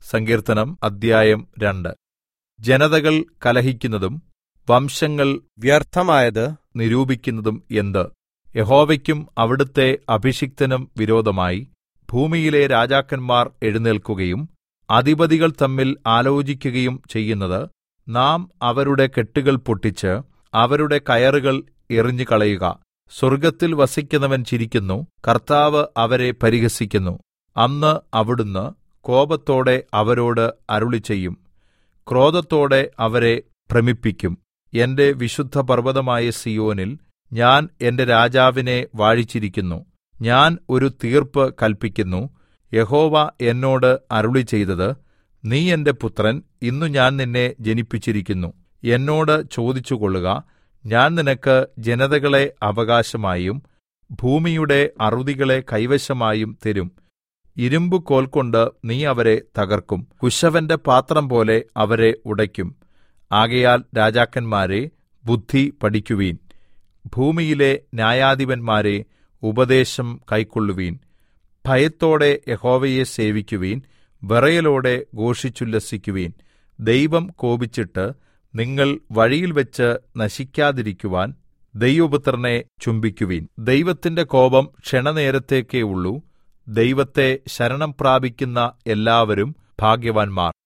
സങ്കീർത്തനം അദ്ധ്യായം 2. ജനതകൾ കലഹിക്കുന്നതും വംശങ്ങൾ വ്യർത്ഥമായത് നിരൂപിക്കുന്നതും എന്ത്? യഹോവയ്ക്കും അവിടുത്തെ അഭിഷിക്തനും വിരോധമായി ഭൂമിയിലെ രാജാക്കന്മാർ എഴുന്നേൽക്കുകയും അധിപതികൾ തമ്മിൽ ആലോചിക്കുകയും ചെയ്യുന്നത്, നാം അവരുടെ കെട്ടുകൾ പൊട്ടിച്ച് അവരുടെ കയറുകൾ എറിഞ്ഞുകളയുക. സ്വർഗ്ഗത്തിൽ വസിക്കുന്നവൻ ചിരിക്കുന്നു, കർത്താവ് അവരെ പരിഹസിക്കുന്നു. അന്ന് അവിടുന്ന് കോപത്തോടെ അവരോട് അരുളിച്ചെയ്യും, ക്രോധത്തോടെ അവരെ ഭ്രമിപ്പിക്കും. എന്റെ വിശുദ്ധപർവ്വതമായ സീയോനിൽ ഞാൻ എന്റെ രാജാവിനെ വാഴിച്ചിരിക്കുന്നു. ഞാൻ ഒരു തീർപ്പ് കല്പിക്കുന്നു. യഹോവ എന്നോട് അരുളിച്ചെയ്തത്, നീ എന്റെ പുത്രൻ, ഇന്നു ഞാൻ നിന്നെ ജനിപ്പിച്ചിരിക്കുന്നു. എന്നോട് ചോദിച്ചുകൊള്ളുക, ഞാൻ നിനക്ക് ജനതകളെ അവകാശമായും ഭൂമിയുടെ അറുതികളെ കൈവശമായും തരും. ഇരുമ്പുകോൽകൊണ്ട് നീ അവരെ തകർക്കും, കുശവന്റെ പാത്രം പോലെ അവരെ ഉടയ്ക്കും. ആകയാൽ രാജാക്കന്മാരേ, ബുദ്ധി പഠിക്കുവിൻ. ഭൂമിയിലെ ന്യായാധിപന്മാരേ, ഉപദേശം കൈക്കൊള്ളുവിൻ. ഭയത്തോടെ യഹോവയെ സേവിക്കുവിൻ, വിറയലോടെ ഘോഷിച്ചുല്ലസിക്കുവിൻ. ദൈവം കോപിച്ചിട്ട് നിങ്ങൾ വഴിയിൽവെച്ച് നശിക്കാതിരിക്കുവാൻ ദൈവപുത്രനെ ചുംബിക്കുവിൻ. ദൈവത്തിന്റെ കോപം ക്ഷണനേരത്തേക്കേ ഉള്ളൂ. ദൈവത്തെ ശരണം പ്രാപിക്കുന്ന എല്ലാവരും ഭാഗ്യവാന്മാർ.